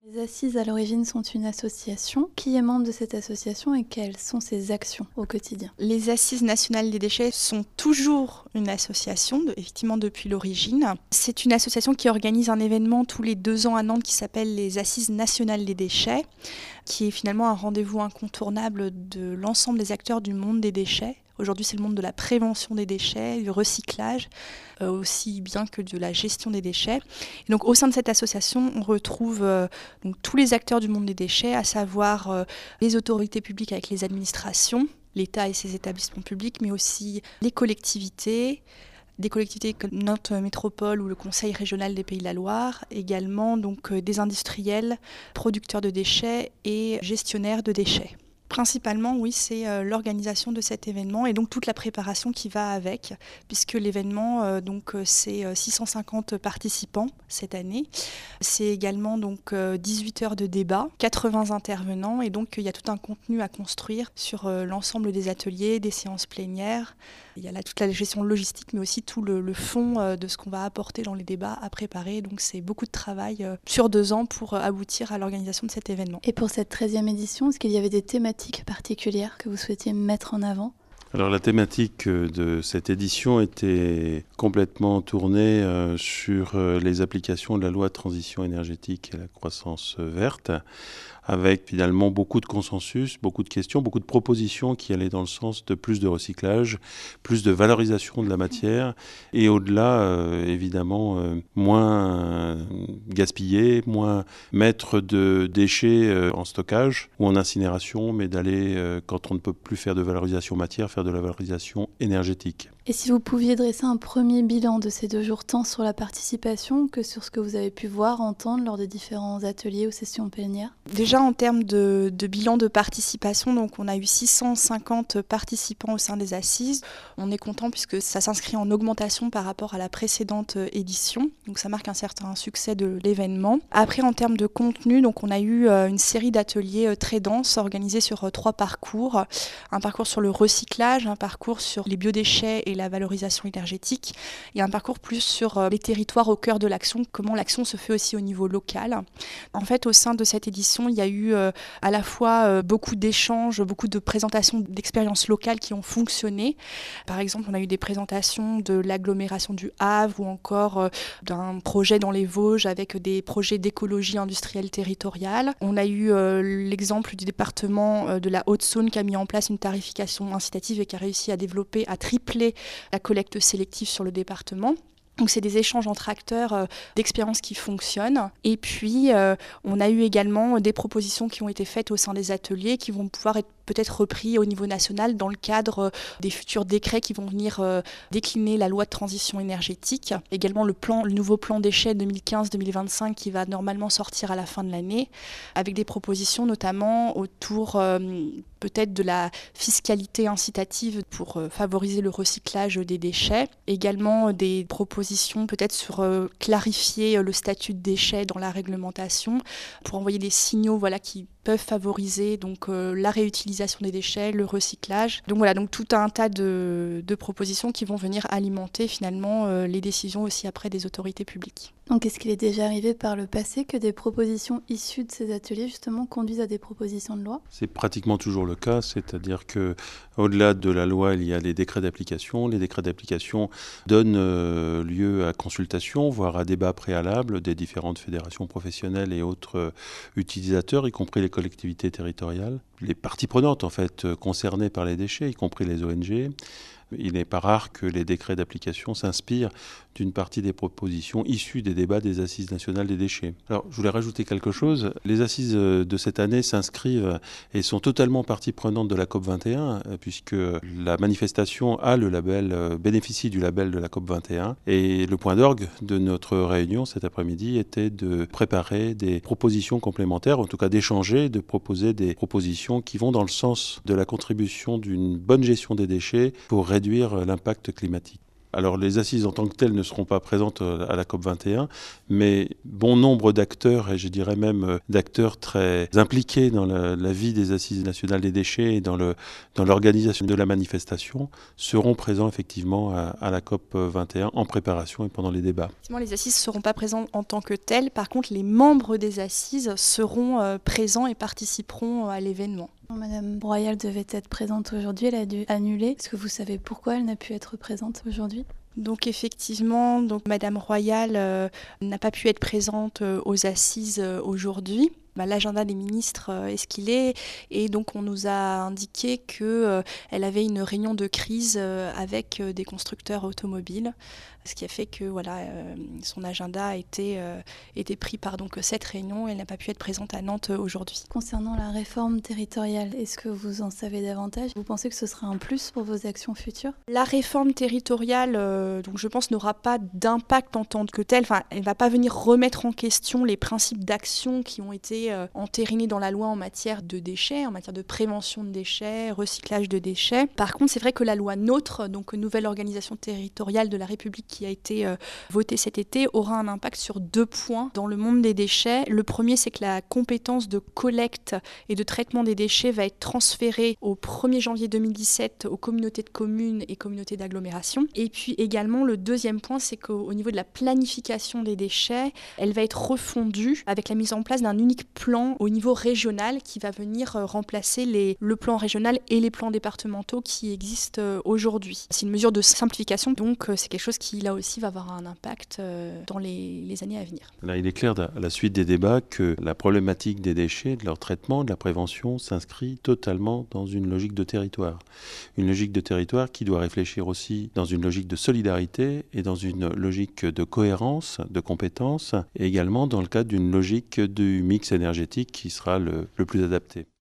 Les Assises à l'origine sont une association. Qui est membre de cette association et quelles sont ses actions au quotidien? Les Assises nationales des déchets sont toujours une association, effectivement depuis l'origine. C'est une association qui organise un événement tous les 2 ans à Nantes qui s'appelle les Assises nationales des déchets, qui est finalement un rendez-vous incontournable de l'ensemble des acteurs du monde des déchets. Aujourd'hui, c'est le monde de la prévention des déchets, du recyclage, aussi bien que de la gestion des déchets. Et donc, au sein de cette association, on retrouve donc, tous les acteurs du monde des déchets, à savoir les autorités publiques avec les administrations, l'État et ses établissements publics, mais aussi les collectivités, des collectivités comme Nantes Métropole ou le Conseil régional des Pays de la Loire, également donc, des industriels, producteurs de déchets et gestionnaires de déchets. Principalement, oui, c'est l'organisation de cet événement et donc toute la préparation qui va avec, puisque l'événement, c'est 650 participants cette année. C'est également donc 18 heures de débat, 80 intervenants et donc il y a tout un contenu à construire sur l'ensemble des ateliers, des séances plénières. Il y a là toute la gestion logistique, mais aussi tout le fond de ce qu'on va apporter dans les débats à préparer. Donc c'est beaucoup de travail sur 2 ans pour aboutir à l'organisation de cet événement. Et pour cette 13e édition, est-ce qu'il y avait des thématiques particulières que vous souhaitiez mettre en avant ? Alors la thématique de cette édition était complètement tournée sur les applications de la loi de transition énergétique et la croissance verte, avec finalement beaucoup de consensus, beaucoup de questions, beaucoup de propositions qui allaient dans le sens de plus de recyclage, plus de valorisation de la matière et au-delà, évidemment, moins gaspiller, moins mettre de déchets en stockage ou en incinération, mais d'aller, quand on ne peut plus faire de valorisation matière, faire de la valorisation énergétique. Et si vous pouviez dresser un premier bilan de ces 2 jours, tant sur la participation que sur ce que vous avez pu voir, entendre lors des différents ateliers ou sessions plénières? Déjà en termes de bilan de participation, donc on a eu 650 participants au sein des assises. On est content puisque ça s'inscrit en augmentation par rapport à la précédente édition. Donc ça marque un certain succès de l'événement. Après en termes de contenu, donc on a eu une série d'ateliers très denses organisés sur 3 parcours. Un parcours sur le recyclage, un parcours sur les biodéchets et la valorisation énergétique et un parcours plus sur les territoires au cœur de l'action, comment l'action se fait aussi au niveau local. En fait, au sein de cette édition, il y a eu à la fois beaucoup d'échanges, beaucoup de présentations d'expériences locales qui ont fonctionné. Par exemple, on a eu des présentations de l'agglomération du Havre ou encore d'un projet dans les Vosges avec des projets d'écologie industrielle territoriale. On a eu l'exemple du département de la Haute-Saône qui a mis en place une tarification incitative et qui a réussi à développer, à tripler la collecte sélective sur le département. Donc c'est des échanges entre acteurs d'expériences qui fonctionnent. Et puis on a eu également des propositions qui ont été faites au sein des ateliers qui vont pouvoir être peut-être repris au niveau national dans le cadre des futurs décrets qui vont venir décliner la loi de transition énergétique. Également le nouveau plan déchets 2015-2025 qui va normalement sortir à la fin de l'année, avec des propositions notamment autour peut-être de la fiscalité incitative pour favoriser le recyclage des déchets. Également des propositions peut-être sur clarifier le statut de déchets dans la réglementation pour envoyer des signaux qui peuvent favoriser donc la réutilisation des déchets, le recyclage. Donc voilà, donc tout un tas de propositions qui vont venir alimenter finalement les décisions aussi après des autorités publiques. Donc est-ce qu'il est déjà arrivé par le passé que des propositions issues de ces ateliers justement conduisent à des propositions de loi ? C'est pratiquement toujours le cas, c'est-à-dire que au-delà de la loi, il y a les décrets d'application. Les décrets d'application donnent lieu à consultation, voire à débat préalable des différentes fédérations professionnelles et autres utilisateurs, y compris les collectivités territoriales, les parties prenantes en fait concernées par les déchets, y compris les ONG. Il n'est pas rare que les décrets d'application s'inspirent d'une partie des propositions issues des débats des Assises nationales des déchets. Alors, je voulais rajouter quelque chose. Les Assises de cette année s'inscrivent et sont totalement partie prenante de la COP21, puisque la manifestation a le label, bénéficie du label de la COP21. Et le point d'orgue de notre réunion cet après-midi était de préparer des propositions complémentaires, en tout cas d'échanger, de proposer des propositions qui vont dans le sens de la contribution d'une bonne gestion des déchets pour réduire l'impact climatique. Alors les assises en tant que telles ne seront pas présentes à la COP21, mais bon nombre d'acteurs, et je dirais même d'acteurs très impliqués dans la vie des assises nationales des déchets et dans l'organisation de la manifestation, seront présents effectivement à la COP21 en préparation et pendant les débats. Effectivement, les assises ne seront pas présentes en tant que telles. Par contre, les membres des assises seront présents et participeront à l'événement. Madame Royal devait être présente aujourd'hui, elle a dû annuler. Est-ce que vous savez pourquoi elle n'a pu être présente aujourd'hui ? Donc effectivement, Madame Royal n'a pas pu être présente aux assises aujourd'hui. L'agenda des ministres est ce qu'il est, et donc on nous a indiqué qu'elle avait une réunion de crise avec des constructeurs automobiles, ce qui a fait que son agenda a été pris par cette réunion, et elle n'a pas pu être présente à Nantes aujourd'hui. Concernant la réforme territoriale, est-ce que vous en savez davantage ? Vous pensez que ce sera un plus pour vos actions futures ? La réforme territoriale, je pense, n'aura pas d'impact en tant que telle. Elle ne va pas venir remettre en question les principes d'action qui ont été entériné dans la loi en matière de déchets, en matière de prévention de déchets, recyclage de déchets. Par contre, c'est vrai que la loi NOTRe, donc nouvelle organisation territoriale de la République qui a été votée cet été, aura un impact sur 2 points dans le monde des déchets. Le premier, c'est que la compétence de collecte et de traitement des déchets va être transférée au 1er janvier 2017 aux communautés de communes et communautés d'agglomération. Et puis également, le deuxième point, c'est qu'au niveau de la planification des déchets, elle va être refondue avec la mise en place d'un unique plan au niveau régional qui va venir remplacer le plan régional et les plans départementaux qui existent aujourd'hui. C'est une mesure de simplification, donc c'est quelque chose qui là aussi va avoir un impact dans les années à venir. Là, il est clair à la suite des débats que la problématique des déchets, de leur traitement, de la prévention s'inscrit totalement dans une logique de territoire. Une logique de territoire qui doit réfléchir aussi dans une logique de solidarité et dans une logique de cohérence, de compétences, et également dans le cadre d'une logique du mix énergétique qui sera le plus adapté.